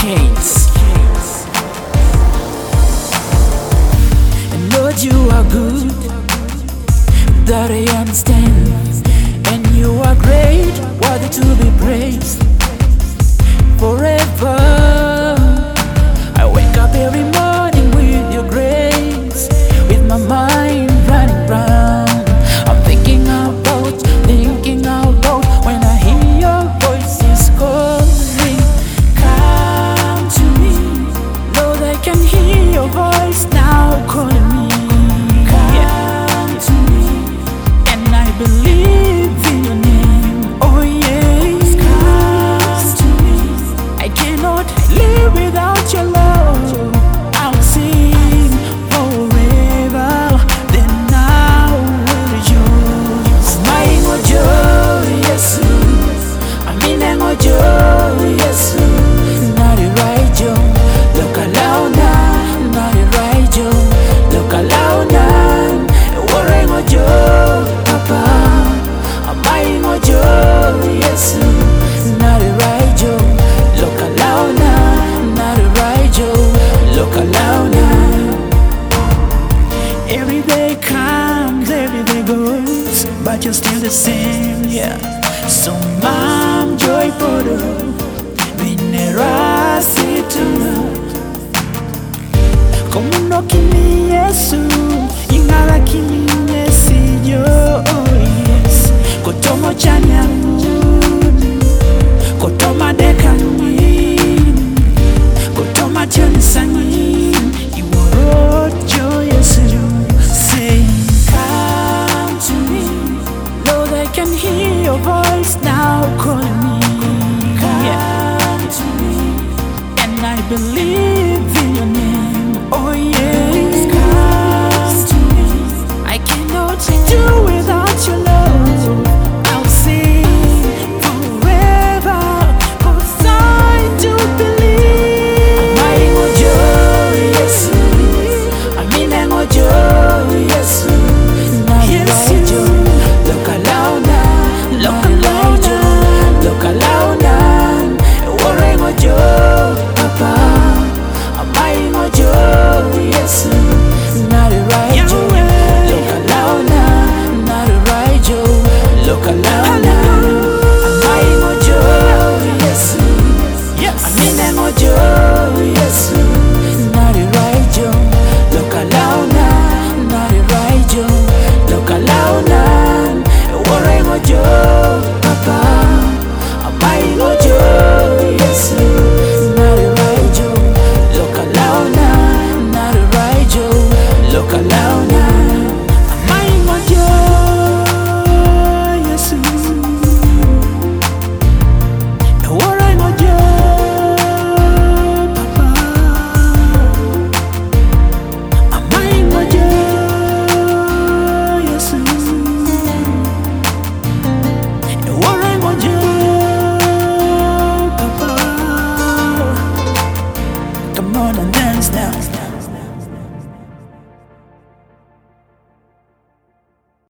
Kings. And Lord, you are good, that I understand, and you are great, worthy to be praised forever. I wake up every morning with your grace, with my mind running round. I'm thinking out loud when I hear your voices calling. Come to me, Lord, I can hear your voice now calling me. Come to me, and I believe in your name. Oh yes, come to me. I cannot live without your love. I'll sing forever. Then now will rejoice. My joy, yes. I'm in a joy, yes. Not a right joy. Look aloud now. Not a right joy. Look aloud now. Worrying a joy, Papa. I'm buying a joy, yes. Not a right joy. Look aloud now. Not a right joy. Look aloud now. Every day comes, every day goes, but you're still the same, yeah. So I'm joyful, minerasituna. Como no kimi Yesu, ingala kimi Yesu, oh yes. Kotomo chanyangu, kotoma dekani, kotoma chansangi, iworojo Yesu. Say, come to me, Lord, I can hear your voice now calling me. Come to me, and I believe in your name. Oh yeah.